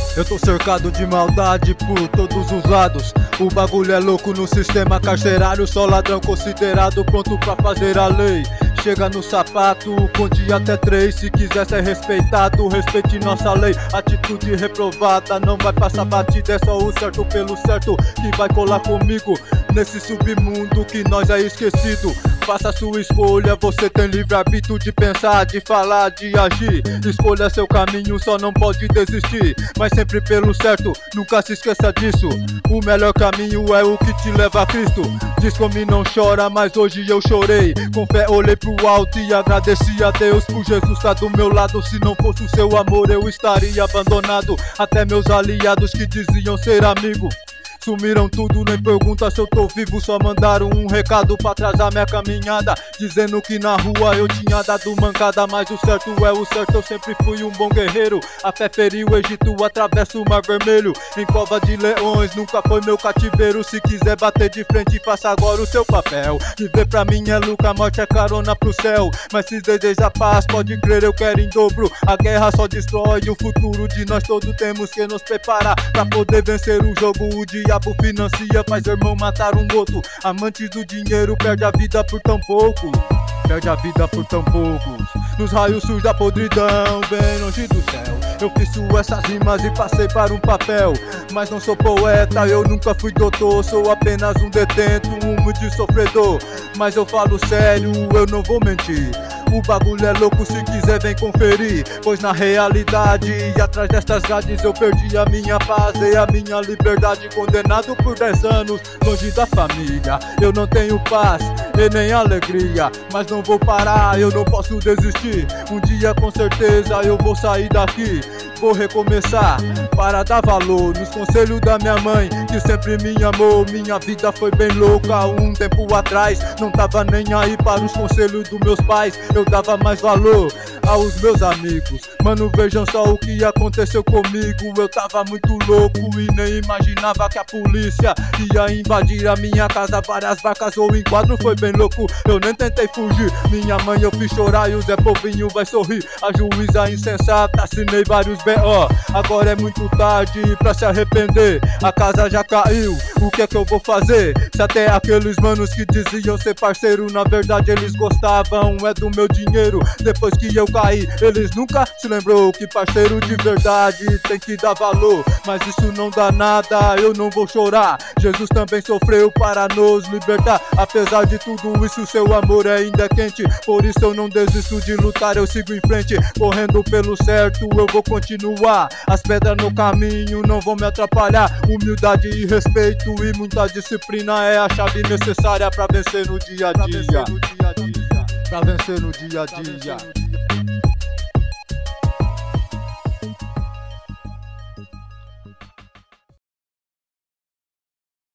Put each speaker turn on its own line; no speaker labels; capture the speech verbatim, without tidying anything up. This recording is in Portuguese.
Eu tô cercado de maldade por todos os lados. O bagulho é louco no sistema carcerário. Só ladrão considerado pronto pra fazer a lei. Chega no sapato, conte até três. Se quiser ser respeitado, respeite nossa lei. Atitude reprovada, não vai passar batida. É só o certo pelo certo que vai colar comigo. Nesse submundo que nós é esquecido. Faça sua escolha, você tem livre-arbítrio de pensar, de falar, de agir. Escolha seu caminho, só não pode desistir. Mas sempre pelo certo, nunca se esqueça disso. O melhor caminho é o que te leva a Cristo. Diz como não chora, mas hoje eu chorei. Com fé olhei pro alto e agradeci a Deus por Jesus estar do meu lado. Se não fosse o seu amor eu estaria abandonado. Até meus aliados que diziam ser amigo sumiram tudo, nem pergunta se eu tô vivo. Só mandaram um recado pra atrasar minha caminhada, dizendo que na rua eu tinha dado mancada. Mas o certo é o certo, eu sempre fui um bom guerreiro. A fé feriu o Egito, atravesso o Mar Vermelho. Em cova de leões, nunca foi meu cativeiro. Se quiser bater de frente, faça agora o seu papel. Viver pra mim é lucro, a morte é carona pro céu. Mas se deseja paz, pode crer, eu quero em dobro. A guerra só destrói o futuro de nós todos. Temos que nos preparar pra poder vencer o jogo. O dia O diabo financia, faz irmão matar um outro. Amantes do dinheiro perde a vida por tão pouco. Perde a vida por tão poucos. Nos raios sujos da podridão, bem longe do céu. Eu fiz essas rimas e passei para um papel. Mas não sou poeta, eu nunca fui doutor. Sou apenas um detento, um humilde sofredor. Mas eu falo sério, eu não vou mentir. O bagulho é louco, se quiser vem conferir. Pois na realidade, e atrás destas grades, eu perdi a minha paz e a minha liberdade. Condenado por dez anos, longe da família. Eu não tenho paz e nem alegria. Mas não vou parar, eu não posso desistir. Um dia com certeza eu vou sair daqui. Vou recomeçar para dar valor nos conselhos da minha mãe, que sempre me amou. Minha vida foi bem louca um tempo atrás. Não tava nem aí para os conselhos dos meus pais. Eu dava mais valor aos meus amigos. Mano, vejam só o que aconteceu comigo. Eu tava muito louco e nem imaginava que a polícia ia invadir a minha casa. Várias vacas ou enquadro, foi bem louco, eu nem tentei fugir. Minha mãe eu fiz chorar e o Zé Povinho vai sorrir. A juíza insensata, assinei vários B O. Agora é muito tarde pra se arrepender. A casa já caiu, o que é que eu vou fazer? Se até aqueles manos que diziam ser parceiro, na verdade eles gostavam é do meu dinheiro. Depois que eu caí, eles nunca se lembrou que parceiro de verdade tem que dar valor. Mas isso não dá nada, eu não vou chorar. Jesus também sofreu para nos libertar. Apesar de tudo isso, seu amor ainda é quente. Por isso eu não desisto de lutar, eu sigo em frente. Correndo pelo certo, eu vou continuar. As pedras no caminho não vão me atrapalhar. Humildade e respeito e muita disciplina é a chave necessária pra vencer no dia a dia. Pra vencer no dia a dia.